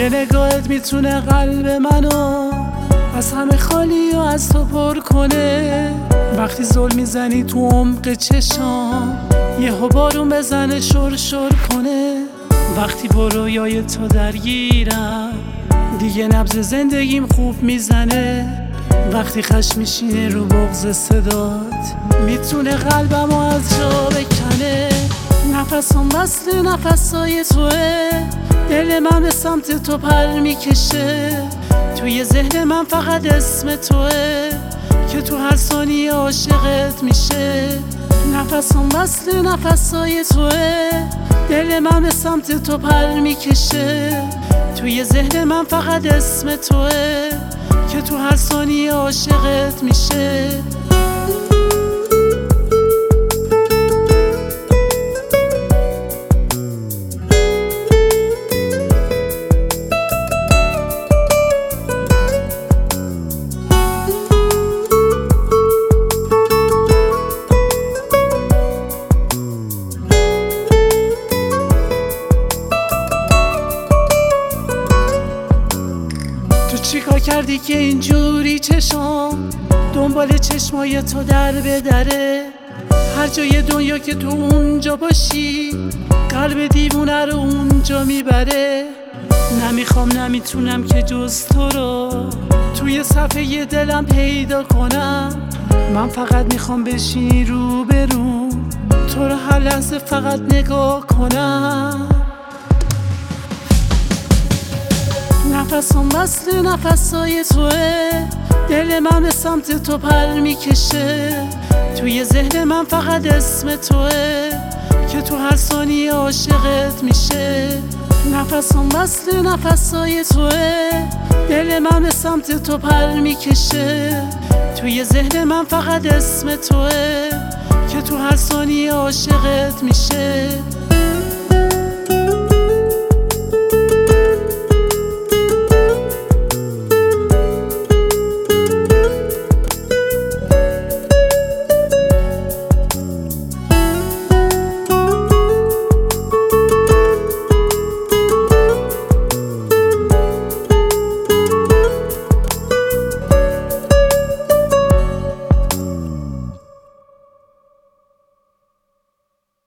یه نگاهت میتونه قلب منو از همه خالی و از تو پر کنه. وقتی زل میزنی تو عمق چشام یهو بارون بزنه شور شور کنه. وقتی با رویای تو درگیرم دیگه نبض زندگیم خوب میزنه. وقتی خشم میشینه رو بغض صدات میتونه قلبمو از جا بکنه. نفسم وصل نفسای توه، دل من به سمت تو پر میکشه. توی ذهن من فقط اسم توه که تو هر ثانیه عاشقت میشه. نفسم وصل نفسای توه، دل من به سمت تو پر میکشه. توی ذهن من فقط اسم توه که تو هر ثانیه عاشقت میشه. چیکار کردی که اینجوری چشم دنبال چشمای تو در به دره؟ هر جای دنیا که تو اونجا باشی قلب دیوونه رو اونجا میبره. نمیخوام نمیتونم که جز تو رو توی صفحه دلم پیدا کنم. من فقط میخوام بشینی رو برو تو رو هر لحظه فقط نگاه کنم. نفسم وصل نفسای توه، دل من به سمت تو پر میکشه. توی ذهن من فقط اسم توه که تو هر ثانیه عاشقت میشه. نفسم وصل نفسای توه، دل من به سمت تو پر میکشه. توی ذهن من فقط اسم توه که تو هر ثانیه عاشقت میشه.